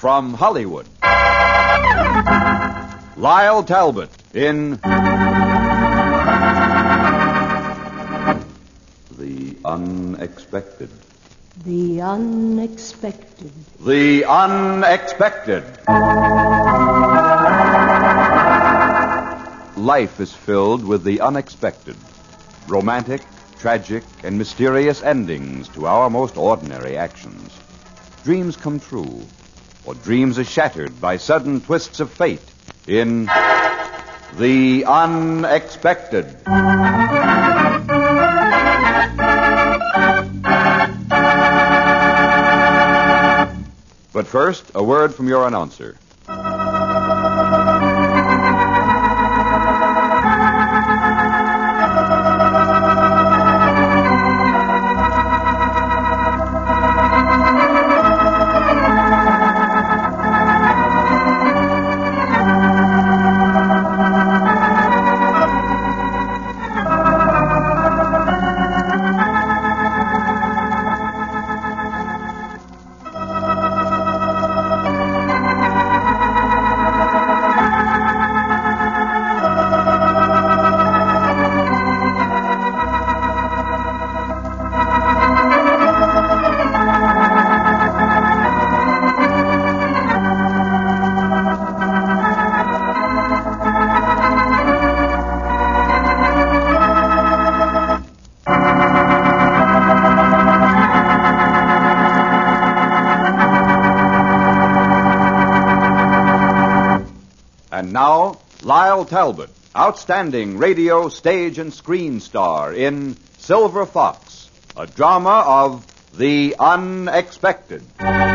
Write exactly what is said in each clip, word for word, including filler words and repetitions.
from Hollywood. Lyle Talbot in The Unexpected. The Unexpected. The Unexpected. Life is filled with the unexpected. Romantic, tragic, and mysterious endings to our most ordinary actions. Dreams come true, or dreams are shattered by sudden twists of fate in The Unexpected. But first, a word from your announcer. And now, Lyle Talbot, outstanding radio, stage, and screen star in Silver Fox, a drama of the unexpected.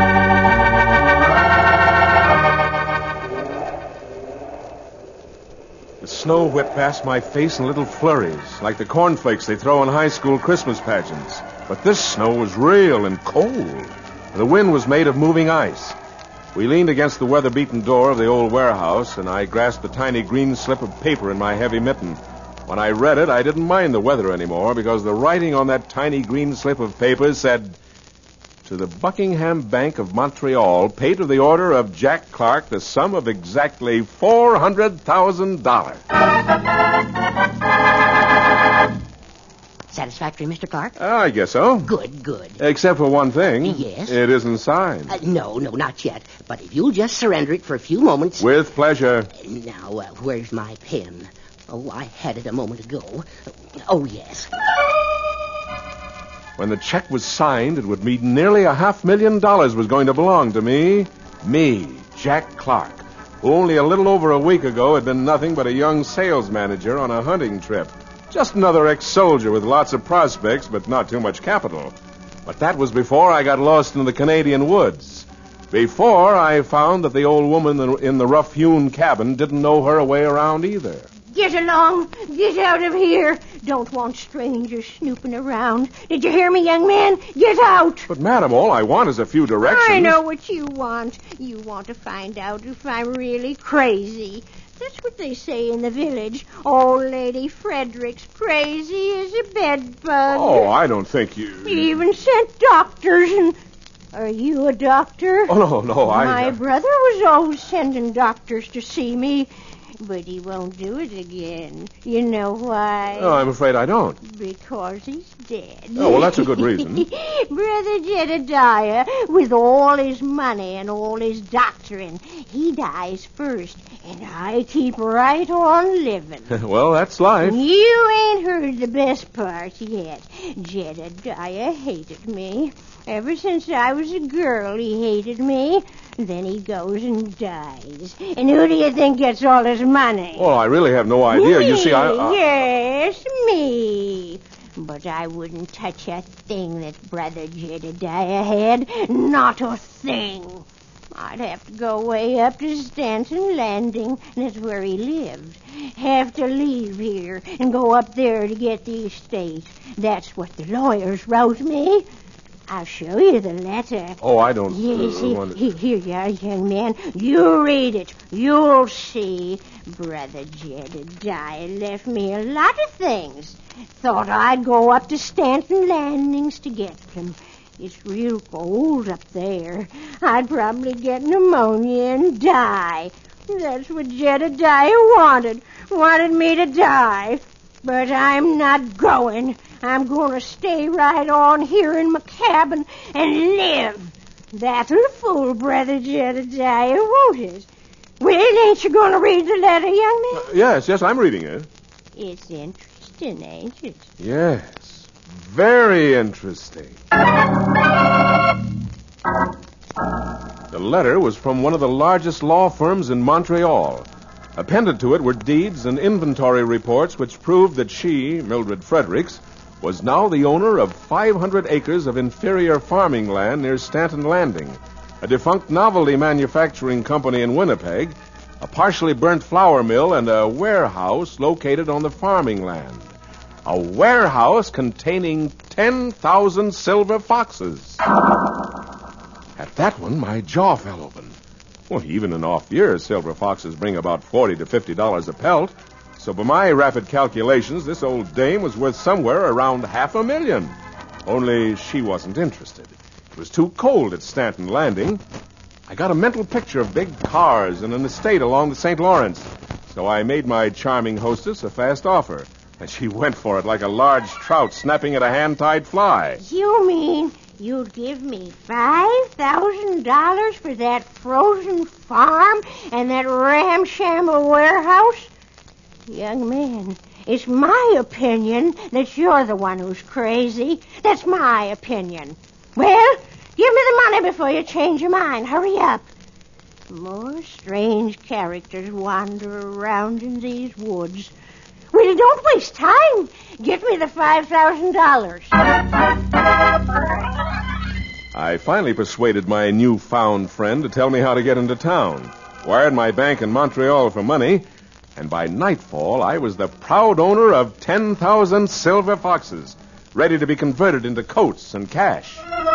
The snow whipped past my face in little flurries, like the cornflakes they throw in high school Christmas pageants. But this snow was real and cold. The wind was made of moving ice. We leaned against the weather-beaten door of the old warehouse, and I grasped the tiny green slip of paper in my heavy mitten. When I read it, I didn't mind the weather anymore, because the writing on that tiny green slip of paper said, "To the Buckingham Bank of Montreal, pay to the order of Jack Clark the sum of exactly four hundred thousand dollars. Satisfactory, Mister Clark? Oh, I guess so. Good, good. Except for one thing. Yes? It isn't signed. Uh, no, no, not yet. But if you'll just surrender it for a few moments... With pleasure. Now, uh, where's my pen? Oh, I had it a moment ago. Oh, yes. When the check was signed, it would mean nearly a half million dollars was going to belong to me. Me, Jack Clark, who only a little over a week ago had been nothing but a young sales manager on a hunting trip. Just another ex-soldier with lots of prospects, but not too much capital. But that was before I got lost in the Canadian woods. Before I found that the old woman in the rough-hewn cabin didn't know her way around either. Get along. Get out of here. Don't want strangers snooping around. Did you hear me, young man? Get out. But, madam, all I want is a few directions. I know what you want. You want to find out if I'm really crazy. That's what they say in the village. Old Lady Frederick's crazy as a bedbug. Oh, I don't think you... He even sent doctors and... Are you a doctor? Oh, no, no, I... My brother was always sending doctors to see me, but he won't do it again. You know why? Oh, I'm afraid I don't. Because he's dead. Oh, well, that's a good reason. Brother Jedediah, with all his money and all his doctoring, he dies first, and I keep right on living. Well, that's life. You ain't heard the best part yet. Jedediah hated me. Ever since I was a girl, he hated me. Then he goes and dies. And who do you think gets all his money? Well, I really have no idea. Me. You see, I... I... Yes, me. But I wouldn't touch a thing that Brother Jedediah had. Not a thing. I'd have to go way up to Stanton Landing. That's where he lived. Have to leave here and go up there to get the estate. That's what the lawyers wrote me. I'll show you the letter. Oh, I don't... Yes, uh, want to... here, here you are, young man. You read it. You'll see. Brother Jedediah left me a lot of things. Thought I'd go up to Stanton Landings to get them. It's real cold up there. I'd probably get pneumonia and die. That's what Jedediah wanted. Wanted me to die. But I'm not going. I'm going to stay right on here in my cabin and live. That'll fool Brother Jedediah, won't it? Well, ain't you going to read the letter, young man? Uh, yes, yes, I'm reading it. It's interesting, ain't it? Yes, very interesting. The letter was from one of the largest law firms in Montreal. Appended to it were deeds and inventory reports which proved that she, Mildred Fredericks, was now the owner of five hundred acres of inferior farming land near Stanton Landing, a defunct novelty manufacturing company in Winnipeg, a partially burnt flour mill, and a warehouse located on the farming land. A warehouse containing ten thousand silver foxes. At that one, my jaw fell open. Well, even in off years, silver foxes bring about forty to fifty dollars a pelt. So by my rapid calculations, this old dame was worth somewhere around half a million. Only she wasn't interested. It was too cold at Stanton Landing. I got a mental picture of big cars and an estate along the Saint Lawrence. So I made my charming hostess a fast offer. And she went for it like a large trout snapping at a hand-tied fly. You mean you'd give me five thousand dollars for that frozen farm and that ramshackle warehouse? Young man, it's my opinion that you're the one who's crazy. That's my opinion. Well, give me the money before you change your mind. Hurry up. More strange characters wander around in these woods. Well, don't waste time. Get me the five thousand dollars. I finally persuaded my newfound friend to tell me how to get into town. Wired my bank in Montreal for money, and by nightfall I was the proud owner of ten thousand silver foxes, ready to be converted into coats and cash.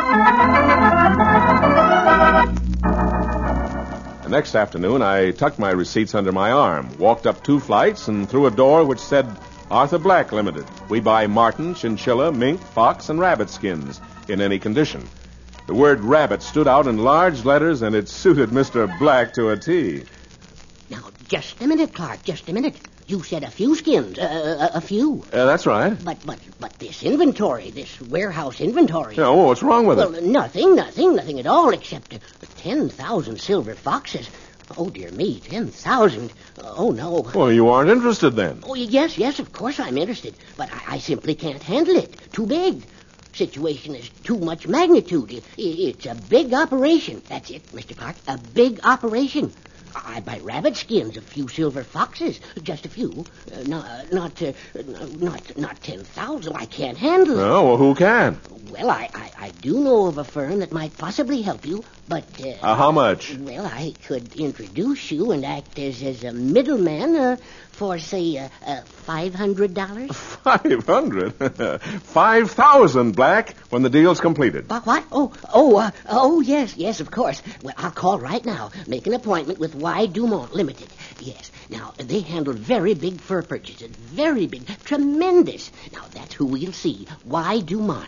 The next afternoon, I tucked my receipts under my arm, walked up two flights, and through a door which said, Arthur Black Limited. We buy marten, chinchilla, mink, fox, and rabbit skins in any condition. The word rabbit stood out in large letters, and it suited Mister Black to a T. Now, just a minute, Clark, just a minute. You said a few skins, uh, a, a few. Uh, that's right. But, but, but this inventory, this warehouse inventory. Yeah, well, what's wrong with well, it? nothing, nothing, nothing at all, except uh, ten thousand silver foxes. Oh, dear me, ten thousand. Oh, no. Well, you aren't interested then. Oh, yes, yes, of course I'm interested. But I, I simply can't handle it. Too big. Situation is too much magnitude. It, it's a big operation. That's it, Mister Clark. A big operation. I buy rabbit skins, a few silver foxes, just a few. Uh, not, not, uh, not, not ten thousand. I can't handle it. Oh, well, who can? Well, I, I, I do know of a firm that might possibly help you, but... Uh, uh, how much? Well, I could introduce you and act as, as a middleman uh, for, say, uh, uh, five hundred dollars. Five hundred? Five thousand, Black, when the deal's completed. But what? Oh, oh, uh, oh, yes, yes, of course. Well, I'll call right now. Make an appointment with Y. Dumont Limited. Yes. Now, they handle very big fur purchases. Very big. Tremendous. Now, that's who we'll see. Y. Dumont.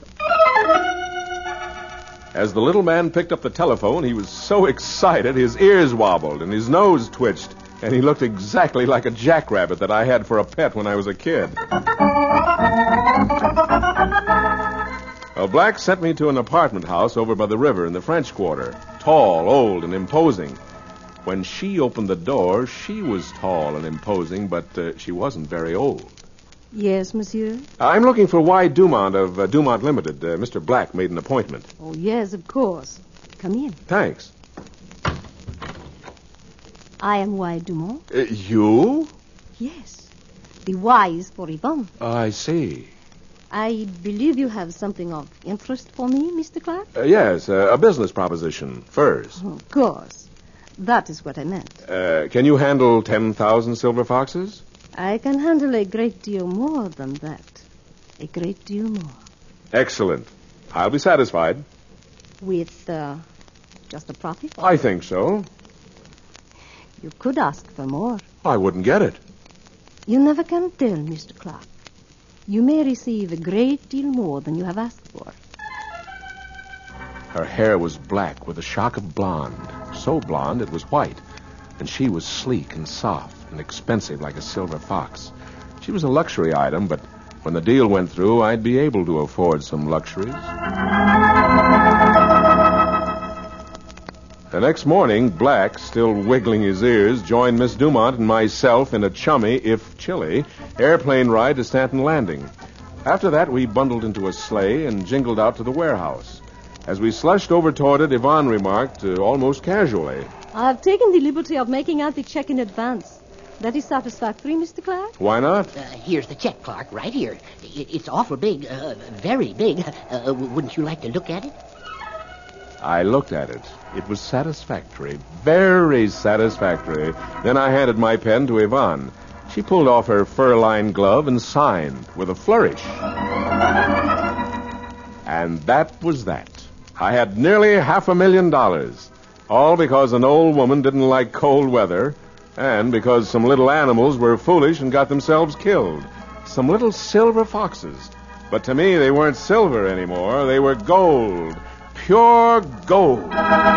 As the little man picked up the telephone, he was so excited his ears wobbled and his nose twitched, and he looked exactly like a jackrabbit that I had for a pet when I was a kid. Well, Black sent me to an apartment house over by the river in the French Quarter, tall, old, and imposing. When she opened the door, she was tall and imposing, but uh, she wasn't very old. Yes, monsieur? I'm looking for Y. Dumont of uh, Dumont Limited. Uh, Mister Black made an appointment. Oh, yes, of course. Come in. Thanks. I am Y. Dumont. Uh, you? Yes. The Y is for Yvonne. I see. I believe you have something of interest for me, Mister Clark? Uh, yes, uh, a business proposition. Furs. Oh, of course. That is what I meant. Uh, can you handle ten thousand silver foxes? I can handle a great deal more than that. A great deal more. Excellent. I'll be satisfied. With uh, just a profit? I think so. You could ask for more. I wouldn't get it. You never can tell, Mister Clark. You may receive a great deal more than you have asked for. Her hair was black with a shock of blonde, so blonde it was white, and she was sleek and soft and expensive like a silver fox. She was a luxury item, but when the deal went through, I'd be able to afford some luxuries. The next morning, Black, still wiggling his ears, joined Miss Dumont and myself in a chummy, if chilly, airplane ride to Stanton Landing. After that, we bundled into a sleigh and jingled out to the warehouse. As we slushed over toward it, Yvonne remarked, uh, almost casually, I've taken the liberty of making out the check in advance. That is satisfactory, Mister Clark? Why not? Uh, here's the check, Clark, right here. It, it's awful big, uh, very big. Uh, wouldn't you like to look at it? I looked at it. It was satisfactory, very satisfactory. Then I handed my pen to Yvonne. She pulled off her fur-lined glove and signed with a flourish. And that was that. I had nearly half a million dollars, all because an old woman didn't like cold weather, and because some little animals were foolish and got themselves killed. Some little silver foxes. But to me, they weren't silver anymore. They were gold. Pure gold.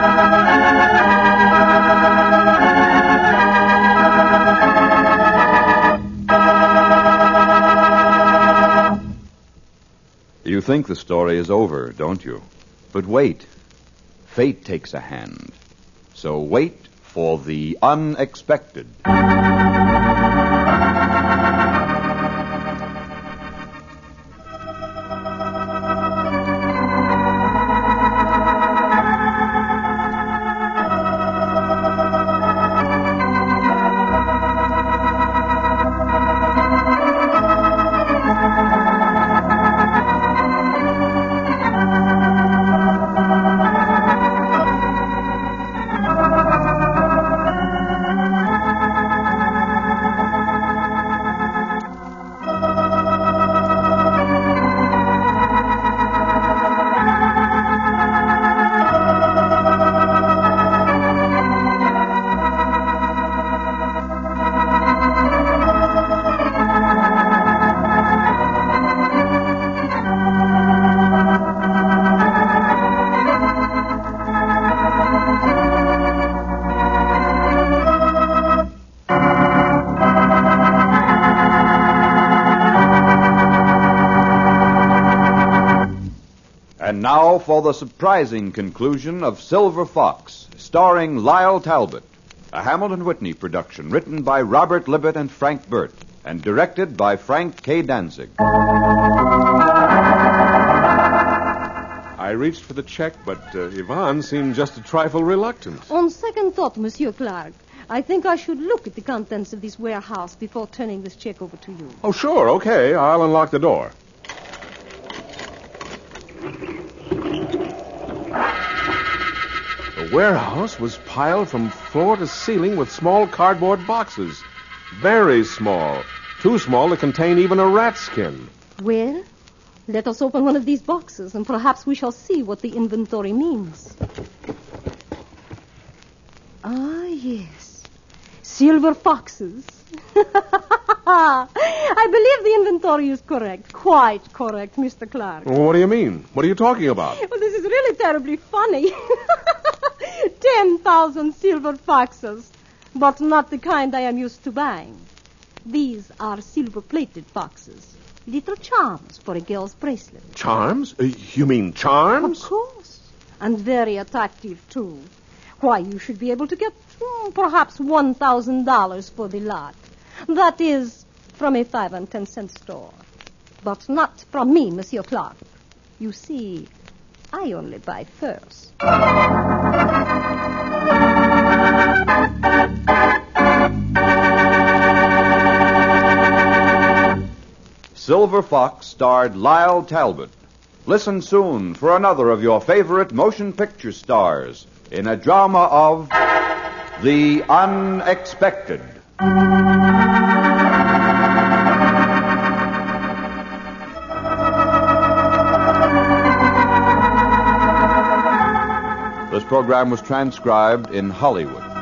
You think the story is over, don't you? But wait. Fate takes a hand. So wait for the unexpected. And now for the surprising conclusion of Silver Fox, starring Lyle Talbot, a Hamilton Whitney production written by Robert Libet and Frank Burt, and directed by Frank K. Danzig. I reached for the check, but uh, Yvonne seemed just a trifle reluctant. On second thought, Monsieur Clark, I think I should look at the contents of this warehouse before turning this check over to you. Oh, sure, okay. I'll unlock the door. The warehouse was piled from floor to ceiling with small cardboard boxes. Very small. Too small to contain even a rat skin. Well, let us open one of these boxes, and perhaps we shall see what the inventory means. Ah, yes. Silver foxes. I believe the inventory is correct. Quite correct, Mister Clark. What do you mean? What are you talking about? Well, this is really terribly funny. Ten thousand silver foxes, but not the kind I am used to buying. These are silver-plated foxes. Little charms for a girl's bracelet. Charms? Uh, you mean charms? Of course. And very attractive, too. Why, you should be able to get hmm, perhaps one thousand dollars for the lot. That is, from a five and ten cent store. But not from me, Monsieur Clark. You see, I only buy furs. Silver Fox starred Lyle Talbot. Listen soon for another of your favorite motion picture stars in a drama of The Unexpected. This program was transcribed in Hollywood.